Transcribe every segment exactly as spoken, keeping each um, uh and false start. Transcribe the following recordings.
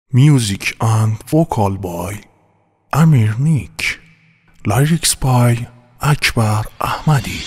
Music and vocal by Amir Nick. Lyrics by Akbar Ahmadi.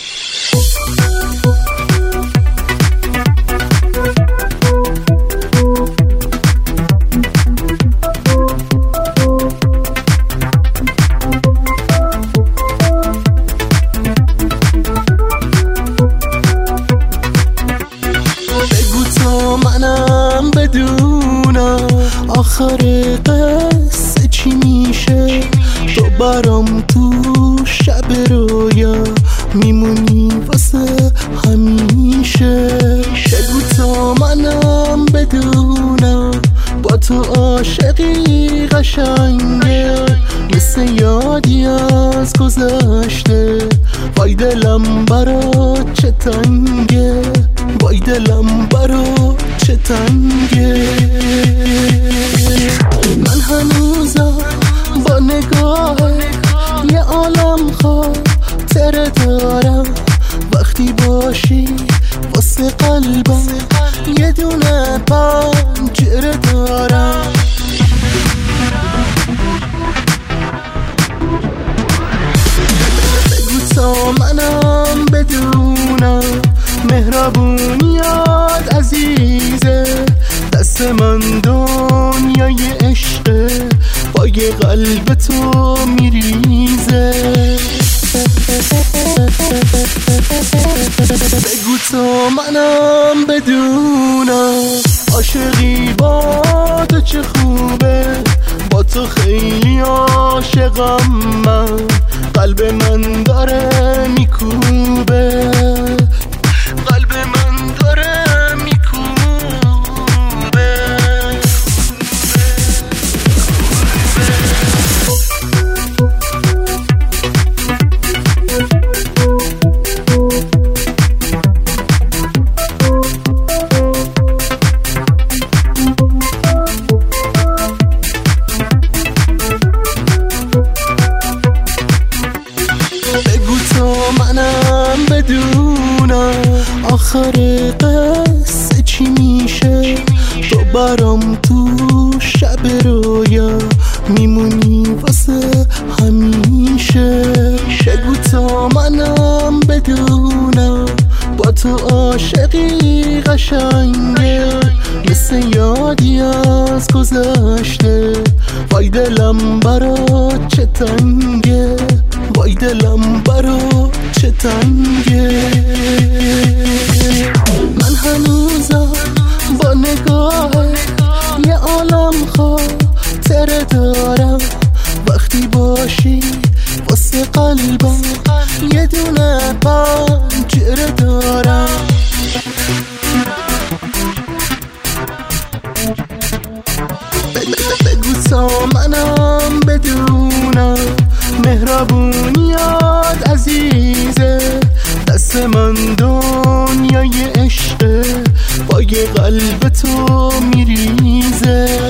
بگو تا منم بدونم آخر قصه چی میشه. تو برام تو شب رویا میمونی واسه همیشه. بگو تا منم بدونم با تو عاشقی قشنگه، مثل یادی از گذشته. وای دلم برات چه تنگه، وای دلم برات چه تنگه. من هنوزم با نگاه یه عالم خاطره دارم. وقتی باشی واسه قلبم یه دونه پنجره دارم. بگو تا منم بدونم مهربونیات عزیزه. دست من دنیای عشقه، پای قلب تو میریزه. بگو تا منم بدونم عاشقی با تو چه خوبه. با تو خیلی عاشقم من، قلب من داره میکوبه، قلب من داره میکوبه. بگو تا منم بدونم آخر قصه چی میشه. تو برام تو شب رویا میمونی واسه همیشه. بگو تا منم بدونم با تو عاشقی قشنگه، مثل یادی از گذشته. وای دلم برات چه تنگه، وای دلم برات چه تنگه. من هنوزم با نگاه یه عالم خاطره دارم. وقتی باشی واسه قلبم یه دونه پنجره دارم. بگو تا منم بدونم مهربونیات عزیزه. دست من دنیای عشقه، پای قلب تو میریزه.